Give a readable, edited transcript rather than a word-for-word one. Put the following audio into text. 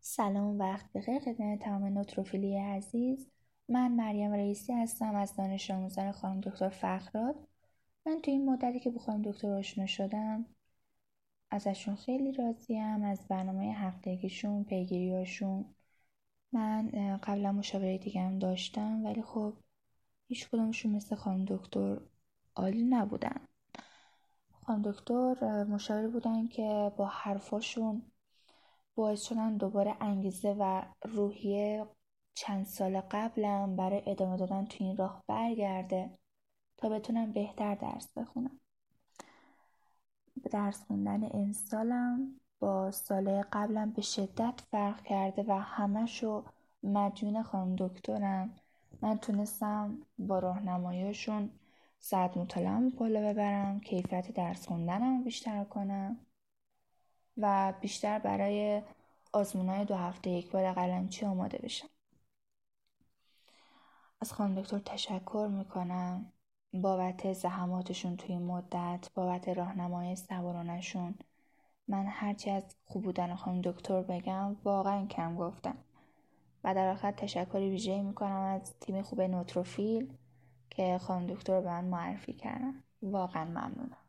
سلام، وقت بخیر خدمت تمام نوتروفیلی عزیز. من مریم رئیسی هستم از دانش آموزان خانم دکتر فخراد. من تو این مدتی که با خانم دکتر آشنا شدم ازشون خیلی راضیم، از برنامه هفتگیشون، پیگیریاشون. من قبلا مشاوره دیگه هم داشتم ولی خب هیچ کدومشون مثل خانم دکتر عالی نبودن. خانم دکتر مشاوری بودن که با حرفاشون باعث شدن دوباره انگیزه و روحیه چند سال قبلم برای ادامه دادن تو این راه برگرده تا بتونم بهتر درس بخونم. درس خوندن این سالم با سال قبلم به شدت فرق کرده و همشو مدیون خانم دکترم. من تونستم با راهنماییشون ساعت مطالعه‌ام بالا ببرم، کیفیت درس خوندنم بیشتر کنم و بیشتر برای آزمون‌های 2 هفته یک بار قلمچی آماده بشم. از خانم دکتر تشکر میکنم بابت زحماتشون توی این مدت، بابت راهنمایی صبورانه‌شون. من هرچی از خوب بودن خانم دکتر بگم واقعا کم گفتم. و در آخر تشکری ویژه‌ای میکنم از تیم خوب نوتروفیل که خانم دکتر رو به من معرفی کردن. واقعا ممنونم.